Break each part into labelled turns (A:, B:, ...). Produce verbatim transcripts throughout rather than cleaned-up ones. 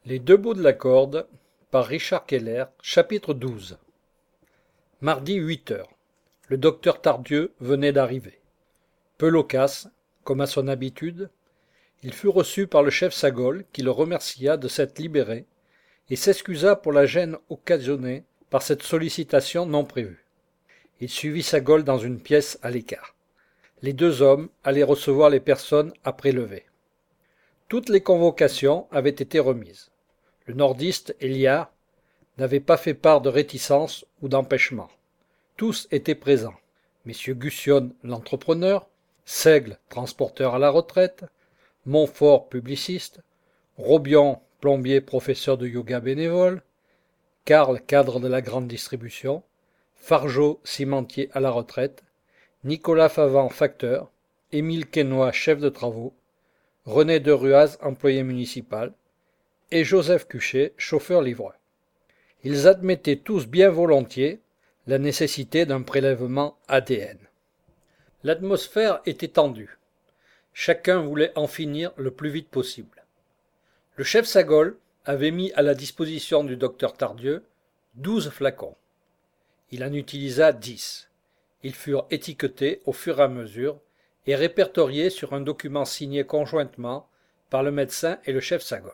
A: Les deux bouts de la corde, par Richard Keller, chapitre douze. Mardi huit heures. Le docteur Tardieu venait d'arriver. Peu loquace, comme à son habitude, il fut reçu par le chef Sagol qui le remercia de s'être libéré et s'excusa pour la gêne occasionnée par cette sollicitation non prévue. Il suivit Sagol dans une pièce à l'écart. Les deux hommes allaient recevoir les personnes à prélever. Toutes les convocations avaient été remises. Le nordiste Eliard n'avait pas fait part de réticence ou d'empêchement. Tous étaient présents. Messieurs Gussion, l'entrepreneur, Seigle, transporteur à la retraite, Montfort, publiciste, Robion, plombier, professeur de yoga bénévole, Karl, cadre de la grande distribution, Fargeau, cimentier à la retraite, Nicolas Favant, facteur, Émile Quesnoy, chef de travaux, René de Ruaz, employé municipal, et Joseph Cuchet, chauffeur-livreur. Ils admettaient tous bien volontiers la nécessité d'un prélèvement A D N. L'atmosphère était tendue. Chacun voulait en finir le plus vite possible. Le chef Sagol avait mis à la disposition du docteur Tardieu douze flacons. Il en utilisa dix. Ils furent étiquetés au fur et à mesure et répertoriés sur un document signé conjointement par le médecin et le chef Sagol.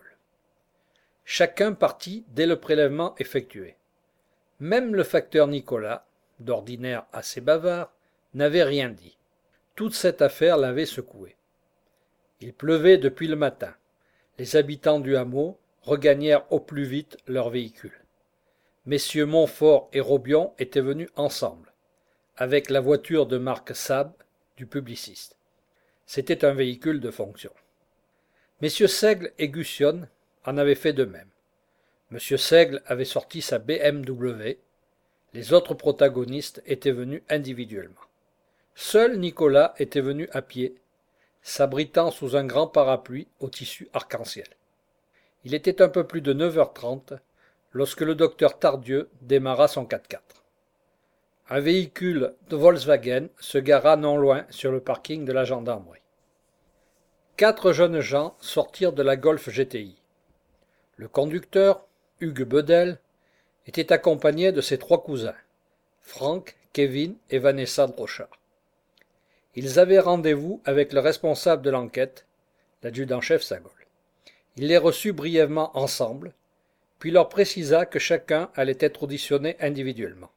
A: Chacun partit dès le prélèvement effectué. Même le facteur Nicolas, d'ordinaire assez bavard, n'avait rien dit. Toute cette affaire l'avait secoué. Il pleuvait depuis le matin. Les habitants du hameau regagnèrent au plus vite leur véhicule. Messieurs Montfort et Robion étaient venus ensemble, avec la voiture de marque Saab du publiciste. C'était un véhicule de fonction. Messieurs Seigle et Gussion en avaient fait de même. Monsieur Seigle avait sorti sa B M W. Les autres protagonistes étaient venus individuellement. Seul Nicolas était venu à pied, s'abritant sous un grand parapluie au tissu arc-en-ciel. Il était un peu plus de neuf heures trente lorsque le docteur Tardieu démarra son quatre-quatre. Un véhicule de Volkswagen se gara non loin sur le parking de la gendarmerie. Quatre jeunes gens sortirent de la Golf G T I. Le conducteur, Hugues Bedel, était accompagné de ses trois cousins, Franck, Kevin et Vanessa Drochard. Ils avaient rendez-vous avec le responsable de l'enquête, l'adjudant-chef Sagol. Il les reçut brièvement ensemble, puis leur précisa que chacun allait être auditionné individuellement.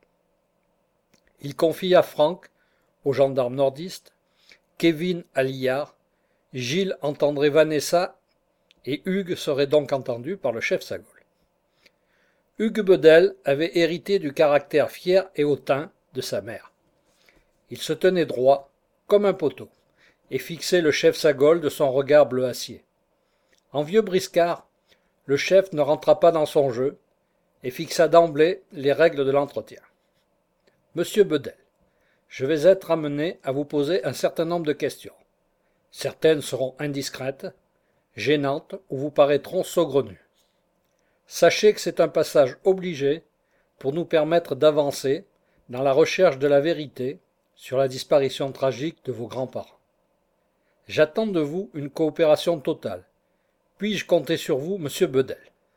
A: Il confia Franck au gendarme nordiste, Kevin à Liard, Gilles entendrait Vanessa et Hugues serait donc entendu par le chef Sagol. Hugues Bedel avait hérité du caractère fier et hautain de sa mère. Il se tenait droit, comme un poteau, et fixait le chef Sagol de son regard bleu acier. En vieux briscard, le chef ne rentra pas dans son jeu et fixa d'emblée les règles de l'entretien. Monsieur Bedel, je vais être amené à vous poser un certain nombre de questions. Certaines seront indiscrètes, gênantes ou vous paraîtront saugrenues. Sachez que c'est un passage obligé pour nous permettre d'avancer dans la recherche de la vérité sur la disparition tragique de vos grands-parents. J'attends de vous une coopération totale. Puis-je compter sur vous, monsieur Bedel?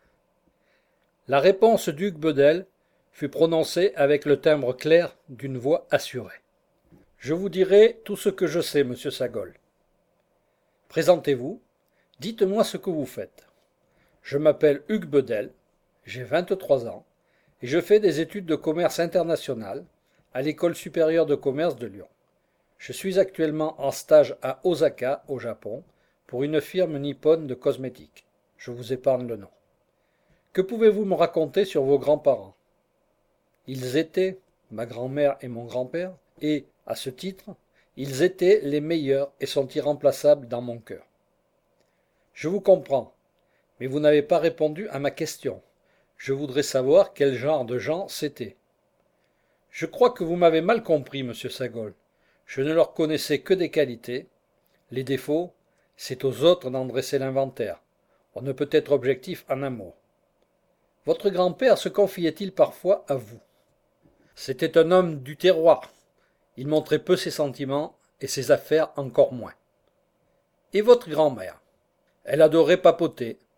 A: La réponse d'Hugues Bedel fut prononcée avec le timbre clair d'une voix assurée. Je vous dirai tout ce que je sais, monsieur Sagol. Présentez-vous, dites-moi ce que vous faites. Je m'appelle Hugues Bedel, j'ai vingt-trois ans, et je fais des études de commerce international à l'École supérieure de commerce de Lyon. Je suis actuellement en stage à Osaka, au Japon, pour une firme nippone de cosmétiques. Je vous épargne le nom. Que pouvez-vous me raconter sur vos grands-parents? Ils étaient, ma grand-mère et mon grand-père, et, à ce titre, ils étaient les meilleurs et sont irremplaçables dans mon cœur. Je vous comprends, mais vous n'avez pas répondu à ma question. Je voudrais savoir quel genre de gens c'était. Je crois que vous m'avez mal compris, monsieur Sagol. Je ne leur connaissais que des qualités. Les défauts, c'est aux autres d'en dresser l'inventaire. On ne peut être objectif en amour. Votre grand-père se confiait-il parfois à vous? C'était un homme du terroir. Il montrait peu ses sentiments et ses affaires encore moins. Et votre grand-mère? Elle adorait papoter,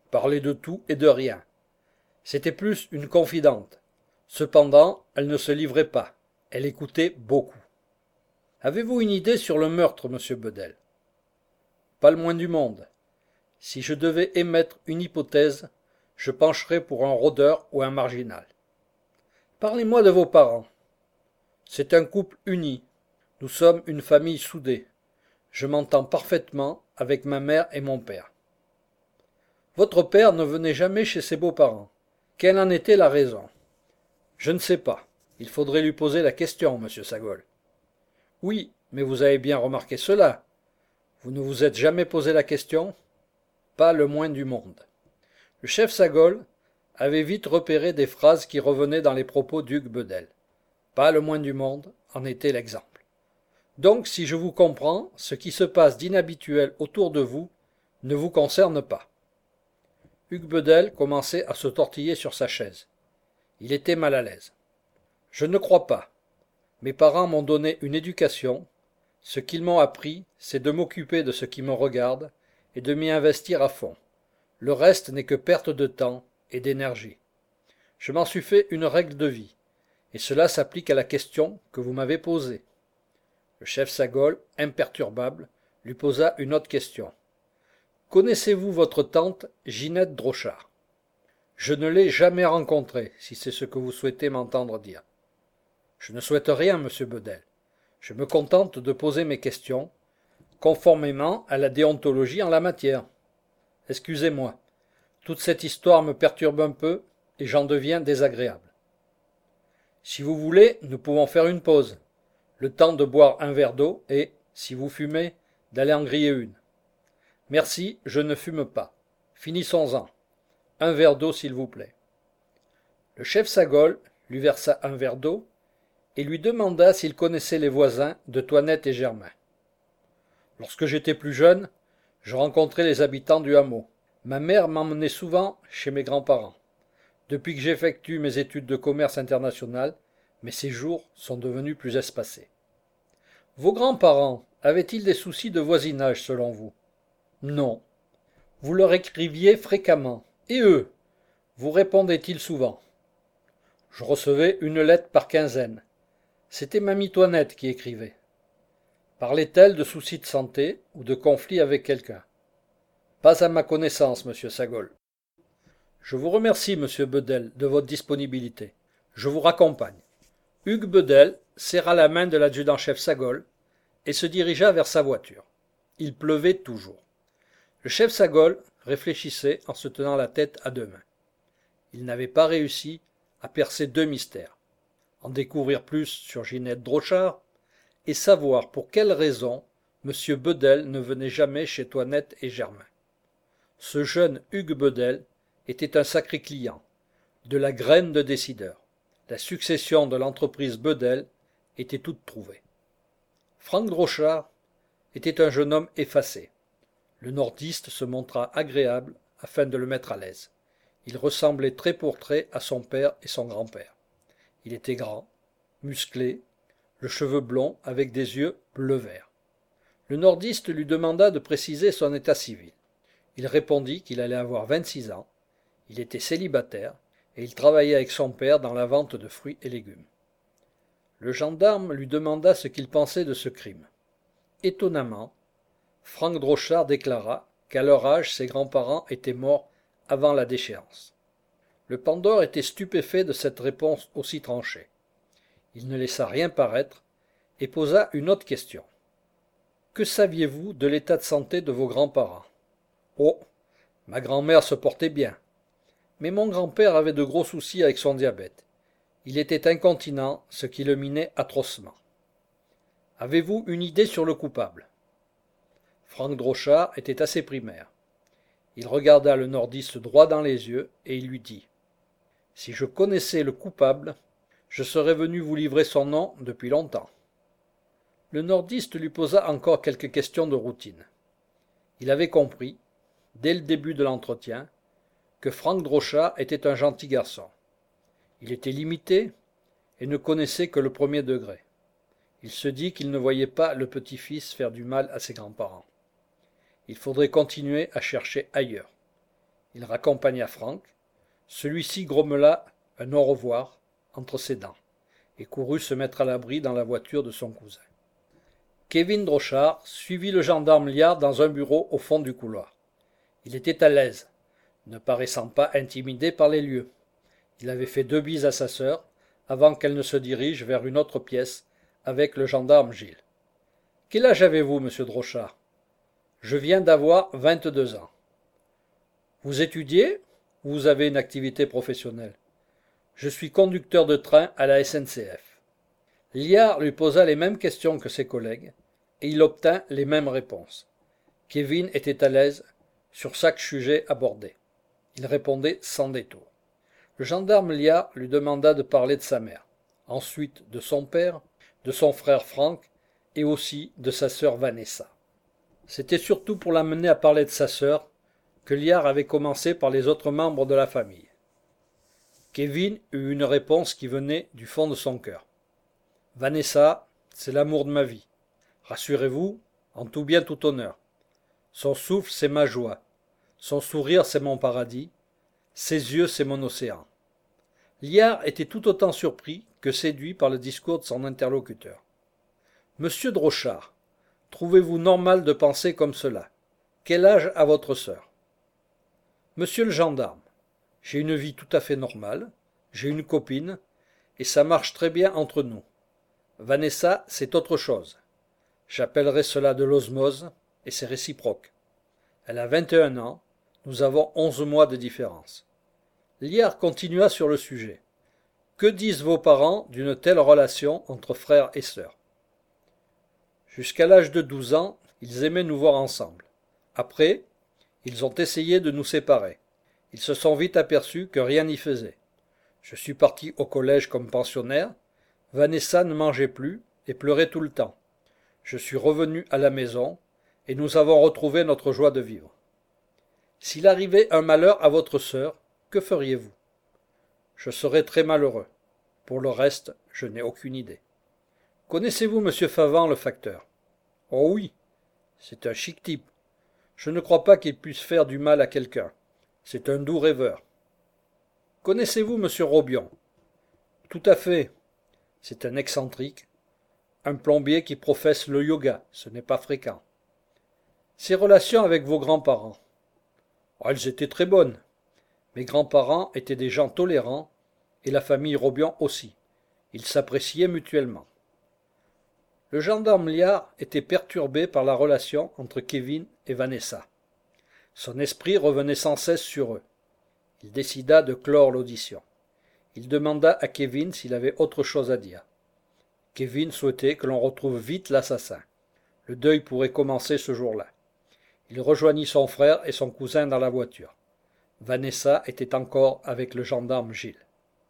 A: parlait de tout et de rien. C'était plus une confidente. Cependant, elle ne se livrait pas. Elle écoutait beaucoup. Avez-vous une idée sur le meurtre, monsieur Bedel? Pas le moins du monde. Si je devais émettre une hypothèse, je pencherais pour un rôdeur ou un marginal. Parlez-moi de vos parents. C'est un couple uni. Nous sommes une famille soudée. Je m'entends parfaitement avec ma mère et mon père. Votre père ne venait jamais chez ses beaux-parents. Quelle en était la raison? Je ne sais pas. Il faudrait lui poser la question, monsieur Sagol. Oui, mais vous avez bien remarqué cela. Vous ne vous êtes jamais posé la question? Pas le moins du monde. Le chef Sagol avait vite repéré des phrases qui revenaient dans les propos d'Hugues Bedel. Pas le moins du monde en était l'exemple. Donc, si je vous comprends, ce qui se passe d'inhabituel autour de vous ne vous concerne pas. Hugues Bedel commençait à se tortiller sur sa chaise. Il était mal à l'aise. Je ne crois pas. Mes parents m'ont donné une éducation. Ce qu'ils m'ont appris, c'est de m'occuper de ce qui me regarde et de m'y investir à fond. Le reste n'est que perte de temps et d'énergie. Je m'en suis fait une règle de vie, et cela s'applique à la question que vous m'avez posée. Le chef Sagol, imperturbable, lui posa une autre question. Connaissez-vous votre tante Ginette Drochard? Je ne l'ai jamais rencontrée, si c'est ce que vous souhaitez m'entendre dire. Je ne souhaite rien, monsieur Bedel. Je me contente de poser mes questions, conformément à la déontologie en la matière. Excusez-moi, toute cette histoire me perturbe un peu et j'en deviens désagréable. Si vous voulez, nous pouvons faire une pause, le temps de boire un verre d'eau et, si vous fumez, d'aller en griller une. Merci, je ne fume pas. Finissons-en. Un verre d'eau, s'il vous plaît. Le chef Sagol lui versa un verre d'eau et lui demanda s'il connaissait les voisins de Toinette et Germain. Lorsque j'étais plus jeune, je rencontrais les habitants du hameau. Ma mère m'emmenait souvent chez mes grands-parents. Depuis que j'effectue mes études de commerce international, mes séjours sont devenus plus espacés. Vos grands-parents avaient-ils des soucis de voisinage selon vous? Non. Vous leur écriviez fréquemment. Et eux, vous répondaient-ils souvent? Je recevais une lettre par quinzaine. C'était mamie Toinette qui écrivait. Parlait-elle de soucis de santé ou de conflits avec quelqu'un? Pas à ma connaissance, monsieur Sagol. Je vous remercie, monsieur Bedel, de votre disponibilité. Je vous raccompagne. Hugues Bedel serra la main de l'adjudant-chef Sagol et se dirigea vers sa voiture. Il pleuvait toujours. Le chef Sagol réfléchissait en se tenant la tête à deux mains. Il n'avait pas réussi à percer deux mystères, en découvrir plus sur Ginette Drochard et savoir pour quelle raison M. Bedel ne venait jamais chez Toinette et Germain. Ce jeune Hugues Bedel était un sacré client, de la graine de décideur. La succession de l'entreprise Bedel était toute trouvée. Franck Drochard était un jeune homme effacé. Le nordiste se montra agréable afin de le mettre à l'aise. Il ressemblait trait pour trait à son père et son grand-père. Il était grand, musclé, le cheveu blond avec des yeux bleu-vert. Le nordiste lui demanda de préciser son état civil. Il répondit qu'il allait avoir vingt-six ans, il était célibataire et il travaillait avec son père dans la vente de fruits et légumes. Le gendarme lui demanda ce qu'il pensait de ce crime. Étonnamment, Franck Drochard déclara qu'à leur âge ses grands-parents étaient morts avant la déchéance. Le pendeur était stupéfait de cette réponse aussi tranchée. Il ne laissa rien paraître et posa une autre question. Que saviez-vous de l'état de santé de vos grands-parents? Oh, ma grand-mère se portait bien. Mais mon grand-père avait de gros soucis avec son diabète. Il était incontinent, ce qui le minait atrocement. Avez-vous une idée sur le coupable? Franck Drochard était assez primaire. Il regarda le nordiste droit dans les yeux et il lui dit « Si je connaissais le coupable, je serais venu vous livrer son nom depuis longtemps. » Le nordiste lui posa encore quelques questions de routine. Il avait compris, dès le début de l'entretien, que Franck Drochard était un gentil garçon. Il était limité et ne connaissait que le premier degré. Il se dit qu'il ne voyait pas le petit-fils faire du mal à ses grands-parents. Il faudrait continuer à chercher ailleurs. Il raccompagna Franck. Celui-ci grommela un au revoir entre ses dents et courut se mettre à l'abri dans la voiture de son cousin. Kevin Drochard suivit le gendarme Liard dans un bureau au fond du couloir. Il était à l'aise, ne paraissant pas intimidé par les lieux. Il avait fait deux bises à sa sœur avant qu'elle ne se dirige vers une autre pièce avec le gendarme Gilles. « Quel âge avez-vous, monsieur Drochard ?»« Je viens d'avoir vingt-deux ans. »« Vous étudiez ou vous avez une activité professionnelle ?»« Je suis conducteur de train à la S N C F. » Liard lui posa les mêmes questions que ses collègues et il obtint les mêmes réponses. Kevin était à l'aise sur chaque sujet abordé. Il répondait sans détour. Le gendarme Liard lui demanda de parler de sa mère, ensuite de son père, de son frère Franck et aussi de sa sœur Vanessa. C'était surtout pour l'amener à parler de sa sœur que Liard avait commencé par les autres membres de la famille. Kevin eut une réponse qui venait du fond de son cœur. « Vanessa, c'est l'amour de ma vie. Rassurez-vous, en tout bien tout honneur. Son souffle, c'est ma joie. Son sourire, c'est mon paradis. Ses yeux, c'est mon océan. » Liard était tout autant surpris que séduit par le discours de son interlocuteur. « Monsieur Drochard, trouvez-vous normal de penser comme cela? Quel âge a votre sœur ?»« Monsieur le gendarme, j'ai une vie tout à fait normale, j'ai une copine, et ça marche très bien entre nous. Vanessa, c'est autre chose. J'appellerais cela de l'osmose, et c'est réciproque. Elle a vingt et un ans, nous avons onze mois de différence. » Liard continua sur le sujet. « Que disent vos parents d'une telle relation entre frères et sœurs ? » Jusqu'à l'âge de douze ans, ils aimaient nous voir ensemble. Après, ils ont essayé de nous séparer. Ils se sont vite aperçus que rien n'y faisait. Je suis parti au collège comme pensionnaire. Vanessa ne mangeait plus et pleurait tout le temps. Je suis revenu à la maison et nous avons retrouvé notre joie de vivre. S'il arrivait un malheur à votre sœur, que feriez-vous ? Je serais très malheureux. Pour le reste, je n'ai aucune idée. Connaissez-vous monsieur Favant, le facteur ? Oh oui, c'est un chic type. Je ne crois pas qu'il puisse faire du mal à quelqu'un. C'est un doux rêveur. Connaissez-vous monsieur Robion ? Tout à fait. C'est un excentrique. Un plombier qui professe le yoga, ce n'est pas fréquent. Ses relations avec vos grands-parents ? Oh, elles étaient très bonnes. Mes grands-parents étaient des gens tolérants, et la famille Robion aussi. Ils s'appréciaient mutuellement. Le gendarme Liard était perturbé par la relation entre Kevin et Vanessa. Son esprit revenait sans cesse sur eux. Il décida de clore l'audition. Il demanda à Kevin s'il avait autre chose à dire. Kevin souhaitait que l'on retrouve vite l'assassin. Le deuil pourrait commencer ce jour-là. Il rejoignit son frère et son cousin dans la voiture. Vanessa était encore avec le gendarme Gilles.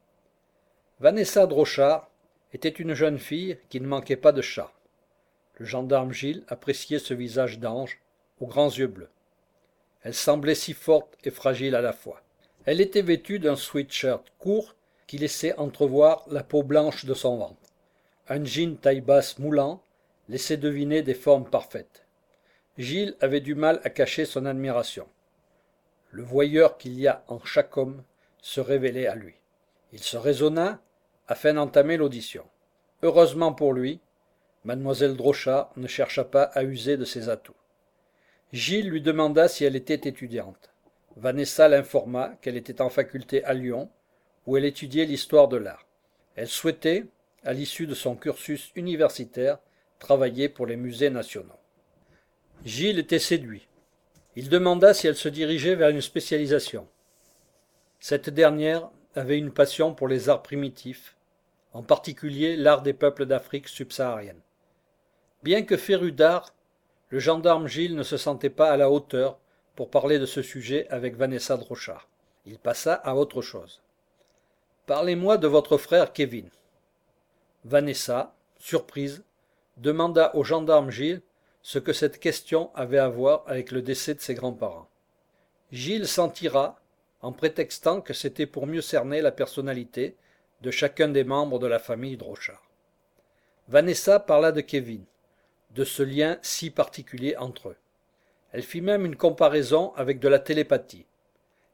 A: Vanessa Drochard était une jeune fille qui ne manquait pas de charme. Le gendarme Gilles appréciait ce visage d'ange, aux grands yeux bleus. Elle semblait si forte et fragile à la fois. Elle était vêtue d'un sweatshirt court qui laissait entrevoir la peau blanche de son ventre. Un jean taille-basse moulant laissait deviner des formes parfaites. Gilles avait du mal à cacher son admiration. Le voyeur qu'il y a en chaque homme se révélait à lui. Il se raisonna afin d'entamer l'audition. Heureusement pour lui, mademoiselle Drochard ne chercha pas à user de ses atouts. Gilles lui demanda si elle était étudiante. Vanessa l'informa qu'elle était en faculté à Lyon, où elle étudiait l'histoire de l'art. Elle souhaitait, à l'issue de son cursus universitaire, travailler pour les musées nationaux. Gilles était séduit. Il demanda si elle se dirigeait vers une spécialisation. Cette dernière avait une passion pour les arts primitifs, en particulier l'art des peuples d'Afrique subsaharienne. Bien que féru d'art, le gendarme Gilles ne se sentait pas à la hauteur pour parler de ce sujet avec Vanessa Drochard. Il passa à autre chose. « Parlez-moi de votre frère Kevin. » Vanessa, surprise, demanda au gendarme Gilles ce que cette question avait à voir avec le décès de ses grands-parents. Gilles s'en tira en prétextant que c'était pour mieux cerner la personnalité de chacun des membres de la famille Drochard. Vanessa parla de Kevin, de ce lien si particulier entre eux. Elle fit même une comparaison avec de la télépathie.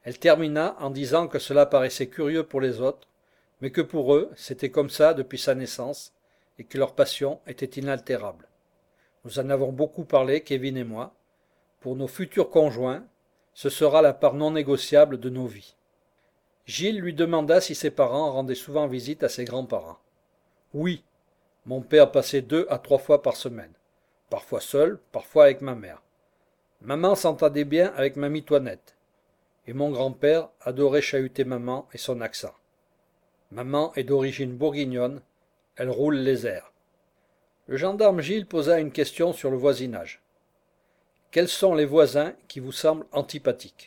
A: Elle termina en disant que cela paraissait curieux pour les autres, mais que pour eux c'était comme ça depuis sa naissance, et que leur passion était inaltérable. Nous en avons beaucoup parlé, Kevin et moi. Pour nos futurs conjoints, ce sera la part non négociable de nos vies. Gilles lui demanda si ses parents rendaient souvent visite à ses grands-parents. Oui, mon père passait deux à trois fois par semaine, parfois seul, parfois avec ma mère. Maman s'entendait bien avec mamie Toinette, et mon grand-père adorait chahuter maman et son accent. Maman est d'origine bourguignonne, elle roule les airs. Le gendarme Gilles posa une question sur le voisinage. Quels sont les voisins qui vous semblent antipathiques?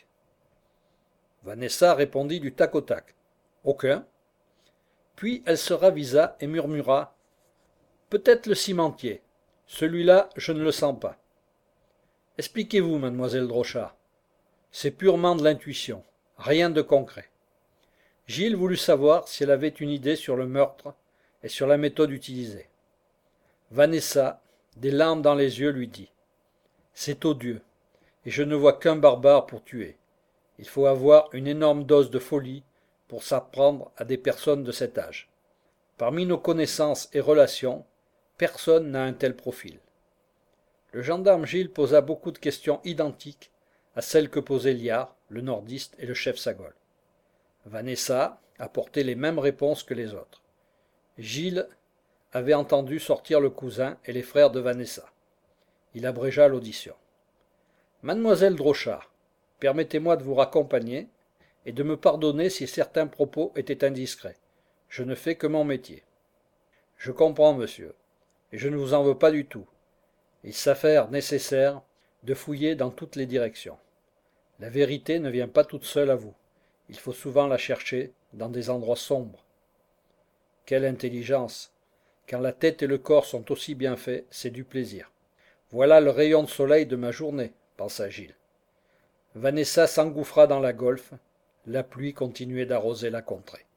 A: Vanessa répondit du tac au tac. Aucun. Puis elle se ravisa et murmura. Peut-être le cimentier. Celui-là, je ne le sens pas. Expliquez-vous, mademoiselle Drochat. C'est purement de l'intuition, rien de concret. Gilles voulut savoir si elle avait une idée sur le meurtre et sur la méthode utilisée. Vanessa, des larmes dans les yeux, lui dit. C'est odieux, et je ne vois qu'un barbare pour tuer. Il faut avoir une énorme dose de folie pour s'apprendre à des personnes de cet âge. Parmi nos connaissances et relations, personne n'a un tel profil. Le gendarme Gilles posa beaucoup de questions identiques à celles que posaient Liard, le nordiste et le chef Sagol. Vanessa apportait les mêmes réponses que les autres. Gilles avait entendu sortir le cousin et les frères de Vanessa. Il abrégea l'audition. Mademoiselle Drochat, permettez-moi de vous raccompagner et de me pardonner si certains propos étaient indiscrets. Je ne fais que mon métier. Je comprends, monsieur, et je ne vous en veux pas du tout. Il s'avère nécessaire de fouiller dans toutes les directions. La vérité ne vient pas toute seule à vous. Il faut souvent la chercher dans des endroits sombres. Quelle intelligence! Quand la tête et le corps sont aussi bien faits, c'est du plaisir. Voilà le rayon de soleil de ma journée, pensa Gilles. Vanessa s'engouffra dans la golfe. La pluie continuait d'arroser la contrée.